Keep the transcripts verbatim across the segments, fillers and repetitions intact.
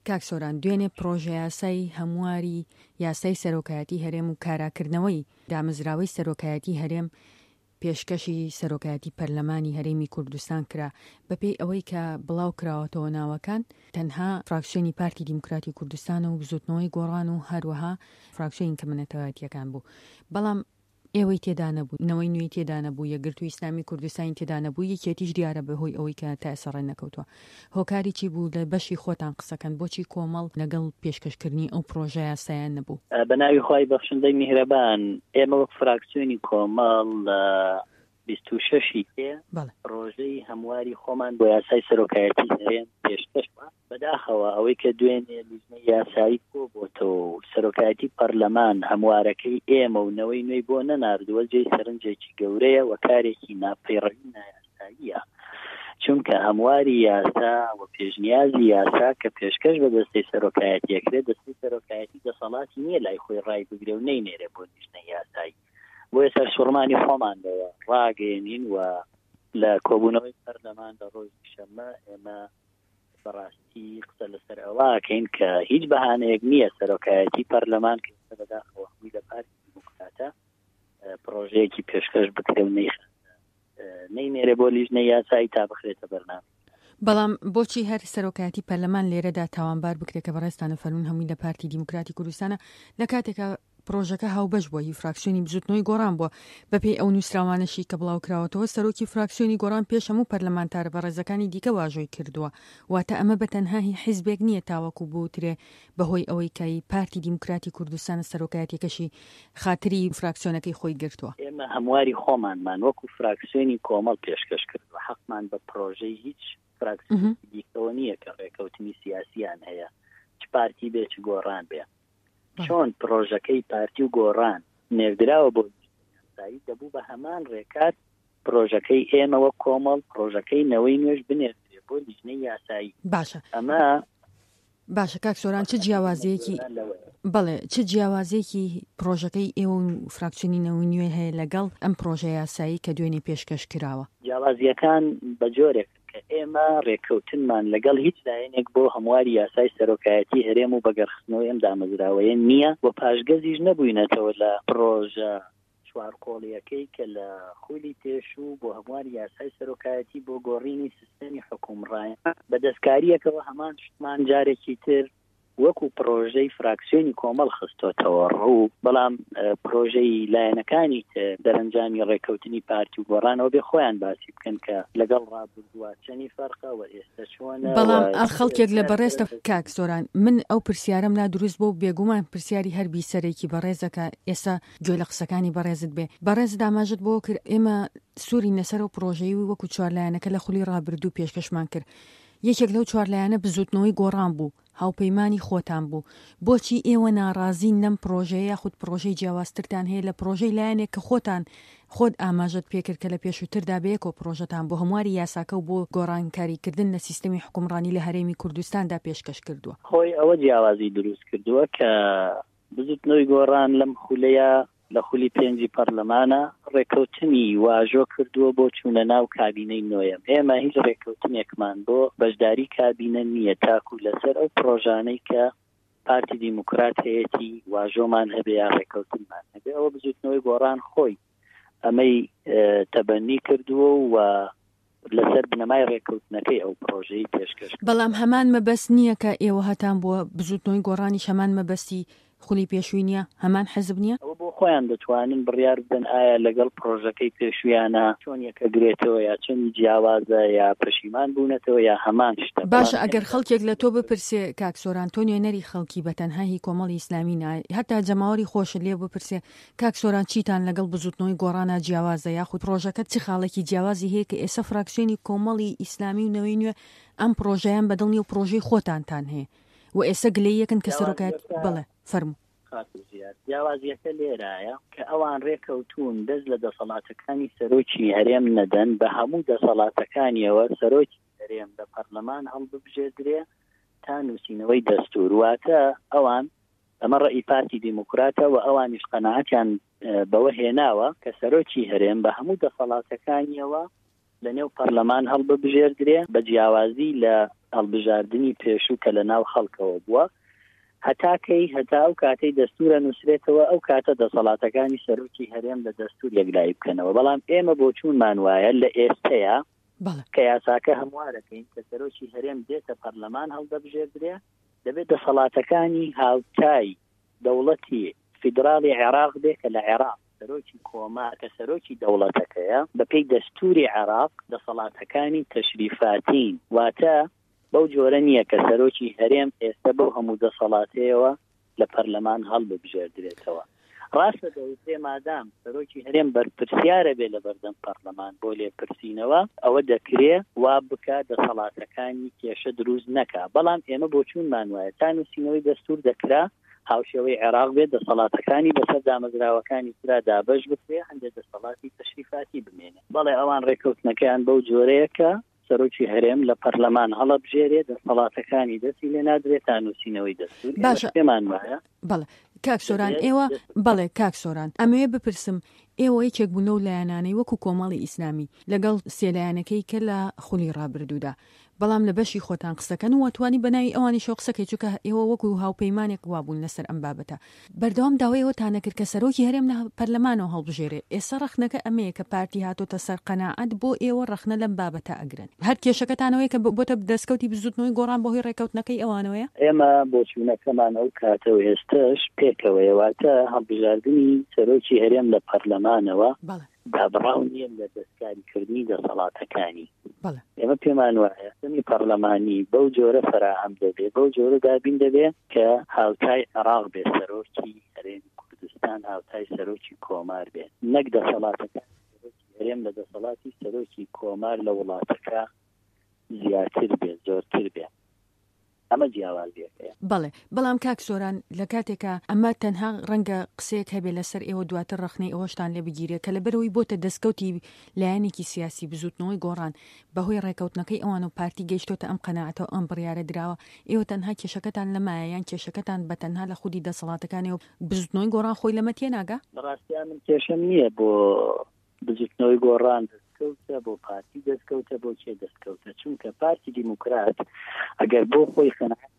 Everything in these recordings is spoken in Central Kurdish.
کاک سۆران دوێنێ پرۆژە یاسای هەمواری یاسای سەرۆکایەتی هەرێم و کاراکردنەوەی دامەزراوەی سەرۆکایەتی هەرێم پێشکەشی سەرۆکایەتی پەرلەمانی هەرێمی کوردستان کرا بەپێی ئەوەی کە بڵاو کراوەتەوە ناوەکان تەنها فراکسیۆنی پارتی دیموکراتی کوردستان و بزوتنەوەی گۆڕان و هەروەها فراکسیۆنی کەمەنەتەوەیەتیەکان بوو. بەڵام ئێوەی تێدا نەبوو، نەوەی نوێی تێدا نەبوو، یەکگرتووی ئیسلامی کوردستانی تێدا نەبوو، یەکێتیش دیارە بەهۆی ئەوەی کە تا ئێستا ڕێ نەکەوتووە. هۆکاری چی بوو لە بەشی خۆتان قسەکەن بۆچی کۆمەڵ لەگەڵ پێشکەشکردنی ئەو پرۆژە یاسایان نەبوو؟ بەناوی خوای بەخشندەی میهرەبان، ئێمە وەک فراکسیۆنی کۆمەڵ لە بیست و شەشی تێ ڕۆژەی هەمواری خۆمان بۆ یاسای سەرۆکایەتی هەرێم پێشکەش بەداخەوە ئەوەی کە دوێنێ لیژنەی یاسایی کۆ بۆتەوە و سەرۆکایەتی پەرلەمان هەموارەکەی ئێمە و نەوەی نوێی بۆ نەناردووە جێی سەرنجێکی گەورەیە و کارێکی ناپەیڕەوی نایاساییە، چونکە هەمواری یاسا و پێشنیازی یاسا کە پێشکەش بە دەستەی سەرۆکایەتیەکرێت، دەستەی سەرۆکایەتی دەسەڵاتی نییە لای خۆی ڕای بگرێ و نەینێرێ بۆ لیژنەی یاسایی. بۆیە سەر سوڕمانی خۆمانەوە ڕاگەێنین و لە کۆبوونەوەی پەرلەمان لە ڕۆژی شەممە ئێمە بەڕاستی قسە لەسەر ئەوەکەین کە هیچ بەهانەیەک نییە سەرۆکایەتی پەرلەمان کە بەداخەوە هەمووی لە پارتی دیموکراتە پرۆژەیەکی پێشکەش بکرێ و نەینێرێ بۆ لیژنەی یاسایی تا بخرێتە بەرنامە. بەڵام بۆچی هەر سەرۆکایەتی پەرلەمان لێرەدا تاوانبار بکرێت کە بەڕێستانە فەرمون هەمووی لە پارتی دیموکراتی کوردستانە لە کاتێکە پرۆژەکە هاوبەش بووە، هی فراکسیۆنی بزوتنەوەی گۆڕان بووە بەپێی ئەو نووسراوانەشی کە بڵاو کراوەتەوە سەرۆکی فراکسیۆنی گۆڕان پێش هەموو پەرلەمانتارە بەڕێزەکانی دیکە واژۆی کردووە، واتە ئەمە بەتەنها هی حیزبێک نییە تاوەکو بوترێ بەهۆی ئەوەی کەی پارتی دیموکراتی کوردستان سەرۆکایەتیەکەشی خاتری فراکسیۆنەکەی خۆی گرتووە. ئێمە هەمواری خۆمانمان وەکو فراکسیۆنی کۆمەڵ پێشکەش کردووە، حەقمان بە پرۆژەی هیچ فراکسیۆنی دیکەوە نییە کە ڕێکەوتنی سیاسیان هەیە، چ پارتی بێ چ گۆڕان بێ. چۆن پرۆژەکەی پارتی و گۆڕان نێردراوە بۆ یاسایی دەبوو بە هەمان ڕێکات پرۆژەکەی ئێمەوە کۆمەڵ پرۆژەکەی نەوەی نوێژ بنێردرێ بۆ لیژنەی یاسایی. باشە ئەمە باشە کاک سۆران، چ جیاوازەیەکی بەڵێ چ جیاوازێکی پرۆژەکەی ئێوە و فراکسیۆنی نەوەی نوێ هەیە لەگەڵ ئەم پرۆژە یاسایی کە دوێنێ پێشکەش کراوە؟ جیاوازیەکان بە جۆرێک کە ئێمە ڕێکەوتنمان لەگەڵ هیچ لایەنێک بۆ هەمواری یاسای سەرۆکایەتی هەرێم و بەگەرخستنەوەی ئەم دامەزراوەیە نییە و پاشگەزیش نەبووینەتەوە لە پرۆژە چوارکۆڵیەکەی کە لە خولی پێشوو بۆ هەمواری یاسای سەرۆکایەتی بۆ گۆڕینی سیستەمی حکومڕایە بە دەستکاریەکەوە هەمان شتمان جارێکی تر وەکو پرۆژەی فراکسیۆنی کۆمەڵ خستۆتەوە ڕوو، بەڵام پرۆژەی لایەنەکانی دەرەنجامی ڕێکەوتنی پارتی و گۆڕانەوە بێ خۆیان باسی بکەن کە لەگەڵ ڕابردووە چەنی فەرقە و ئێستا چۆنە. بەڵام خەڵکێک لە بەڕێستە کاک سۆران، من ئەو پرسیارم نادروست بۆ بێگومان پرسیاری هەربی سەرێکی بەڕێزەکە ئێستا گوێ لە قسەکانی بەڕێزت بێ. بەڕێز داماژت بۆ کرد ئێمە سووری نەسەر و پرۆژەی وەکو چوار لایەنەکە لە خولی ڕابردوو پێشکەشمان کرد. یەکێک لەو چوار لایەنە بزوتنەوەی گۆڕان بوو، هاوپەیمانی خۆتان بوو. بۆچی ئێوە ناڕازین لەم پرۆژەیە یاخود پرۆژەی جیاوازترتان هەیە لە پرۆژەی لایەنێک کە خۆتان خۆت ئاماژەت پێکرد کە لە پێشووتردا بەیەکەوە پرۆژەتان بۆ هەمواری یاساکە و بۆ گۆڕانکاریکردن لە سیستەمی حکومڕانی لە هەرێمی کوردستاندا پێشکەش کردووە؟ خۆی ئەوە جیاوازی دروست کردووە کە بزوتنەوەی گۆڕان لەم خولەیە لە خولی پێنجی پەرلەمانە ڕێکەوتنی واژۆ کردووە بۆ چوونە ناو کابینەی نوێیەم. ئێمە هیچ ڕێکەوتنێکمان بۆ بەشداری کابینە نییە تاکو لەسەر ئەو پرۆژانەی کە پارتی دیموکرات هەیەی واژۆمان هەبێ یا ڕێکەوتنمان هەبێ. ئەوە بزوتنەوەی گۆڕان خۆی ئەمەی تەبەنی کردووە و لەسەر بنەمای ڕێکەوتنەکەی ئەو پرۆژەی پێشکەش. بەڵام هەمان مەبەست نییە کە ئێوە هەتان بووە بزوتنەوەی گۆڕانی هەمان مەبەستی خولی پێشووی نییە، هەمان حەزب نییە؟ ئەوە بۆ خۆیان دەتوانن بڕیار بدەن ئایا لەگەڵ پرۆژەکەی پێشویانە چۆن یەکەگرێتەوە یا چەند جیاوازە یا پەشیمان بوونەتەوە یا هەمان شتە. باشە ئەگەر خەڵکێک لە تۆ بپرسێ کاک سۆران، تۆ نوێنەری خەڵکی بەتەنهایی کۆمەڵی ئیسلامی نایە، هەتا جەماوەری خۆشت لێ بپرسێ کاک سۆران چیتان لەگەڵ بزوتنەوەی گۆڕانە جیاوازە یاخود پرۆژەکە چ خاڵێکی جیاوازی هەیە کە ئێستا فراکسیۆنی کۆمەڵی ئیسلامی و نەوەی نوێ ئەم پرۆژەیان بەدڵنی و پرۆژەی خۆتانتان هەیە و ئێستا گلەی یەکن کە سەرۆکایەت بڵێ فەرموو. جیاوازیەکە لێرایە کە ئەوان ڕێکەوتون دەست لە دەسەڵاتەکانی سەرۆکی هەرێم نەدەن، بە هەموو دەسەڵاتەکانیەوە سەرۆکی هەرێم لە پەرلەمان هەڵببژێدرێ تا نووسینەوەی دەستور. واتە ئەوان ئەمە ڕێی پارتی دیموکراتە و ئەوانیش قەناعەتیان بەوە هێناوە کە سەرۆکی هەرێم بە هەموو دەسەڵاتەکانیەوە لە نێو پەرلەمان هەڵببژێردرێ بە جیاوازی لە هەڵبژاردننی پێشوو کە لە ناو خەڵکەوە بووە هەتاکەی هەتا ئەو کاتەی دەستورە نووسرێتەوە ئەو کاتە دەسەڵاتەکانی سەرۆکی هەرێم لە دەستور یەکلایی بکەنەوە. بەڵام ئێمە بۆ چوونمان وایە لە ئێستەیە کە یاساکە هەموارەکەین کە سەرۆکی هەرێم دێتە پەرلەمان هەڵدەبژێردرێ دەبێت دەسەڵاتەکانی هاوتای دەوڵەتی فیدراڵی عێراق بێ کە لە عێراق سەرۆکی کۆما کە سەرۆکی دەوڵەتەکەیە بەپێی دەستوری عێراق دەسەڵاتەکانی تەشریفاتین واتە بەو جۆرە نییە کە سەرۆکی هەرێم ئێستا بەو هەموو دەسەڵاتەیەوە لە پەرلەمان هەڵببژێردرێتەوە. ڕاستە دەوتێ مادام سەرۆکی هەرێم بەرپرسیارە بێ لە بەردەم پەرلەمان بۆ لێپرسینەوە ئەوە دەکرێ وا بکە دەسەڵاتەکانی کێشە دروست نەکا. بەڵام ئێمە بۆ چوونمان وایە تا نووسینەوەی دەستور دەکرا هاوشێوەی عێراق بێت دەسەڵاتەکانی بەسەر دامەزراوەکانی ترا دابەش بکرێ هەندێک دەسەڵاتی تەشریفاتی بمێنێ. بەڵێ ئەوان ڕێکەوتنەکەیان بەو جۆرەیە کە سەرۆکی هەرێم لە پەرلەمان هەڵەبژێرێ دەسەڵاتەکانی دەستی لێ نادرێت تا نووسینەوەی دەستور. باشە پێمان وایە بەڵێ کاک سۆران ئێوە بەڵێ کاک سۆران ئەمەیە بپرسم ئێوە یەکێک بوونە و لایەنانەی وەکو کۆمەڵی ئیسلامی لەگەڵ سێلایەنەکەی کە لە خولی ڕابردوودا بەڵام لە بەشی خۆتان قسەکەن و واتوانی بەناوی ئەوانی شۆ قسەکەی چووکە ئێوە وەکو هاوپەیمانێک وابوون لەسەر ئەم بابەتە بەردەوام داوایەوە تانەکرد کە سەرۆکی هەرێم لە پەرلەمانەوە هەڵبژێرێ. ئێستا ڕەخنەکە ئەمەیە کە پارتی هاتۆتە سەر قەناعەت بۆ ئێوە ڕەخنە لەم بابەتە ئەگرن. هەر کێشەکەتانەوەی کە بۆتە دەستکەوتی بزوتنەوەی گۆڕان بۆ هۆی ڕێکەوتنەکەی ئەوانەوەیە. ئێمە بۆ چوونەکەمان ئەو کاتەوە ئێستاش پێکەوەیە واتە هەڵبژاردننی سەرۆکی هەرێم لە پەرلەمانەوە دابڕاو نیە لە دەستکاریکردنی دەسەڵاتەکانی. ئێمە پێمان وایە سمی پەرلەمانی بەو جۆرە فراهم دەبێت بەو جۆرە دابین دەبێت کە هاوتای عێراق بێ سەرۆکی هەرێمی کوردستان هاوتای سەرۆکی کۆمار بێت نەک دەسەڵاتەکان هەرێم لە دەسەڵاتی سەرۆکی کۆمار لە وڵاتەکە زیاتر بێت زۆرتر بێت. ئەمە جیاوازیەکەیە. بەڵێ بەڵام کاک سۆران لە کاتێکە ئەمە تەنها ڕەنگە قسەیەک هەبێ لەسەر ئێوە دواتر ڕخنەی ئەوەشتان لێ بگیرێت کە لەبەرەوەی بۆتە دەستکەوتی لایەنێکی سیاسی بزوتنەوەی گۆڕان بەهۆی ڕێکەوتنەکەی ئەوان و پارتی گەیشتۆتە ئەم قەناعەتەوە ئەم بڕیارە دراوە ئێوە تەنها کێشەکەتان لەمایە یان کێشەکەتان بە تەنها لە خودی دەسەڵاتەکانی و بزوتنەوەی گۆڕان خۆی لەمە تێناگا؟ بەڕاستیان من کێشەم نییە بۆ بزوتنەوەی گۆڕان دەستکەوتە بۆ پارتی دەستکەوتە بۆ کێ دەستکەوتە چونکە پارتی دیموکرات ئەگەر بۆ خۆی خەناعەت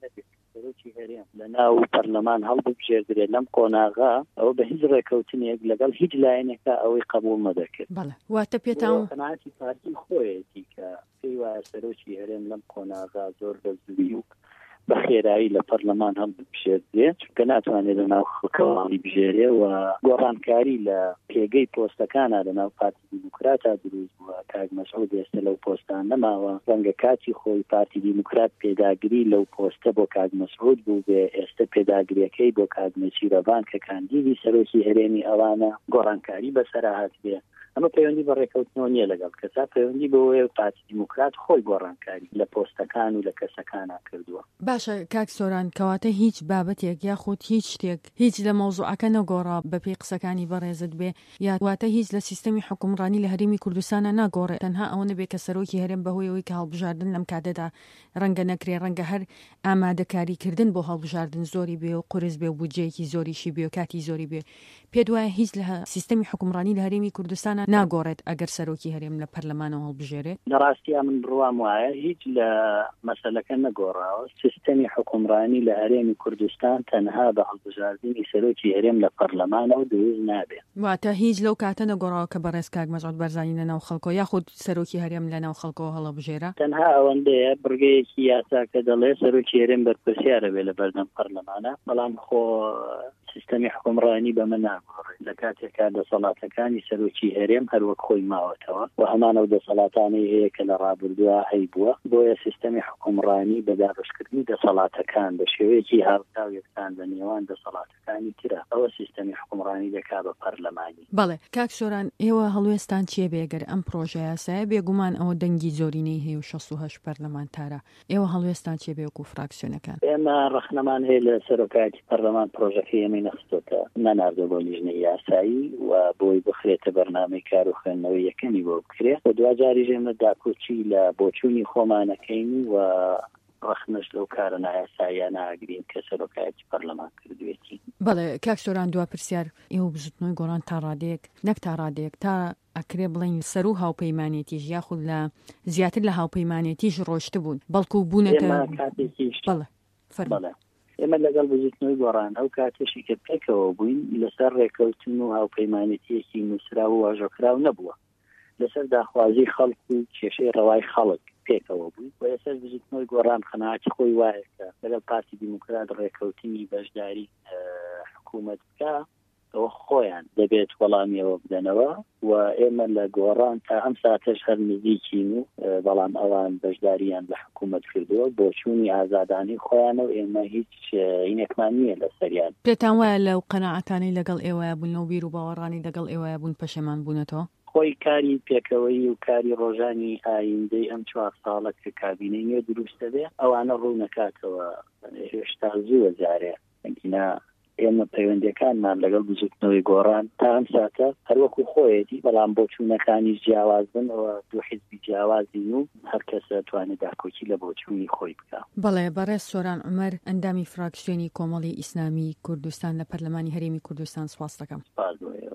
سەرۆکی هەرێم لە ناو پەرلەمان هەڵبژێردرێت لەم قۆناغا ئەوە بە هیچ ڕێکەوتنێک لەگەڵ هیچ لایەنێکە ئەوەی قبول نەدەکرد. بەڵێ واتە پێتان قەناعەتی پارتی خۆیەتی کە پێی وایە سەرۆکی هەرێم لەم قۆناغا زۆر بەزووی و بە خێرایی لە پەرلەمان هەڵبژێردرێت چونکە ناتوانێت لە ناو خەڵکەوە بژێرێ و گۆڕانکاری لە پێگەی پۆستەکانە لە ناو پارتی دیموکراتە دروست بووە. کاک مەسعود ئێستا لەو پۆستان نەماوە ڕەنگە کاتی خۆی پارتی دیموکرات پێداگری لەو پۆستە بۆ کاک مەسعود بوو بێ ئێستا پێداگریەکەی بۆ کاک نەچیرەبان کە کاندیدی سەرۆکی هەرێمی ئەوانە گۆڕانکاری بەسەرهات بێ. ئەمە پەیوەندی بە ڕێکەوتنەوە نییە لەگەڵ کەسا پەیوەندی بەوەیە پارتی دیموکرات خۆی گۆڕانکاری لە پۆستەکان و لە کەسەکانە کردووە. باشە کاک سۆران کەواتە هیچ بابەتێک یاخود هیچ شتێک هیچ لە مەوزوعەکە نەگۆڕا بەپێی قسەکانی بەڕێزت بێ یا واتە هیچ لە سیستەمی حکومڕانی لە هەرێمی کوردستانە ناگۆڕێت تەنها ئەوە نەبێت کە سەرۆکی هەرێم بەهۆیەوەی کە هەڵبژاردن لەم کاتەدا ڕەنگە نەکرێ ڕەنگە هەر ئامادەکاریکردن بۆ هەڵبژاردن زۆری بێ و قورس بێ و بودجەیەکی زۆریشی بێ و کاتی زۆری بێ پێ دوایە هیچ لە سیستەمی حکومڕانی لە هەرێمی کوردستانە ناگۆڕێت ئەگەر سەرۆکی هەرێم لە پەرلەمانەوە هەڵبژێرێت. لە ڕاستیە من بڕوام وایە هیچ لە مەسەلەکە نەگۆڕاوە. سیستەمی حکومڕانی لە هەرێمی کوردستان تەنها بە هەڵبژاردننی سەرۆکی هەرێم لە پەرلەمانەوە دروست نابێت. واتە هیچ لەو کاتە نەگۆڕاوە کە بەڕێز کاک مەسعود بەرزانی لەناو خەڵکۆ یاخود سەرۆکی هەرێم لەناو خەڵکەوە هەڵبژێرە. تەنها ئەوەندەیە بڕگەیەکی یاسا کە دەڵێ سەرۆکی هەرێم بەرپرسیارە بێ لە بەردەم پەرلەمانە بەڵام خۆ سیستەمی حکومڕانی بەمە ناگۆڕێت. لە کاتێکا دەسەڵاتەکانی سەرۆکی هەرێم هەروەک خۆی ماوەتەوە و هەمان ئەو دەسەڵاتانەی هەیە کە لە ڕابردووە هەیبووە بۆیە سیستەمی حکومڕانی بە دابەشکردنی دەسەڵاتەکان بە شێوەیەکی هاوتا و یەکسان بە نێوان دەسەڵاتەکانی ترە ئەوە سیستەمی حکومڕانی دەکا بە پەرلەمانی. بەڵێ کاک سۆران ئێوە هەڵوێستان چیە بێگەر ئەم پرۆژە یاسایە بێگومان ئەوە دەنگی زۆرینەی هەیە و شەست و هەشت پەرلەمانتارە ئێوە هەڵوێستان چیە بێ وەکو فراکسیۆنەکان؟ ئێمە ڕەخنەمان هەیە لە سەرۆکایەتی پەرلەمان پرۆژەکەی ئێمەی نەخستۆتە نەناردووە بۆ لیژنەی یاسایی و بۆی بخرێتە بەرنامەی کار و خوێندنەوەی یەکەمی بۆ بکرێت و دوجاری ژێمە داکۆچی لە بۆچوونی خۆمانەکەین و ڕەخنەش لەو کارە نایاساییە ناگرین کە سەرۆکایەتی پەرلەمان کردوێتی. بەڵێ کاک سۆران دوا پرسیار ئێوە بزوتنەوەی گۆڕان تا ڕادەیەک نەک تا ڕادەیەک تا ئەکرێ بڵین سەر و هاوپەیمانێتیش یاخود لە زیاتر لە هاوپەیمانێتیش ڕۆشت بوون بەڵکو بوونەتە بەڵێ ئێمە لەگەڵ بزیتنەوەی گۆڕان ئەو کاتێشی کە پێکەوە بووین لەسەر ڕێکەوتن و هاوپەیمانێتیەکی نووسرا و واژۆکراو نەبووە لەسەر داخوازی خەڵک و کێشەی ڕەوای خەڵک پێکەوە بووی و لەسەر بزیتنەوەی گۆڕان قەناعەتی خۆی وایە کە لەگەڵ پارتی دیموکرات ڕێکەوتنی بەشداری حکوومەت بکە ئەوە خۆیان دەبێت وەڵامیەوە بدەنەوە و ئێمە لە گۆڕان تا ئەم ساتەش هەر نزیکین و بەڵام ئەوان بەشداریان لە حکوومەت کردووە بۆ چوونی ئازادانی خۆیانە و ئێمە هیچ هینێکمان نییە لە سەریان. پێتان وایە لەو قەناعەتانەی لەگەڵ ئێوەیە بوون لەو بیر و باوەڕانی لەگەڵ ئێوەیە بوون پەشێمان بوونەتەوە؟ خۆی کاری پێکەوەی و کاری ڕۆژانی ئایندەی ئەم چوار ساڵە کە کابینەی نوێ دروستە بێ ئەوانە ڕوو نەکاتەوە هێشتا زووە جارێ ئەنگینا ئێمە پەیوەندیەکانمان لەگەڵ بزوتنەوەی گۆڕان تا ئەم ساتە هەروەکو خۆیەتی بەڵام بۆ چوونەکانی جیاواز بن ئەوە دوو حیزبی جیاوازین و هەر کەسە توانێت داکۆکی لە بۆ چوونی خۆی بکە. بەڵێ بەڕێز سۆران عومەر ئەندامی فراکسیۆنی کۆمەڵی ئیسلامی کوردستان لە پەرلەمانی هەرێمی کوردستان سپاس دەکەم.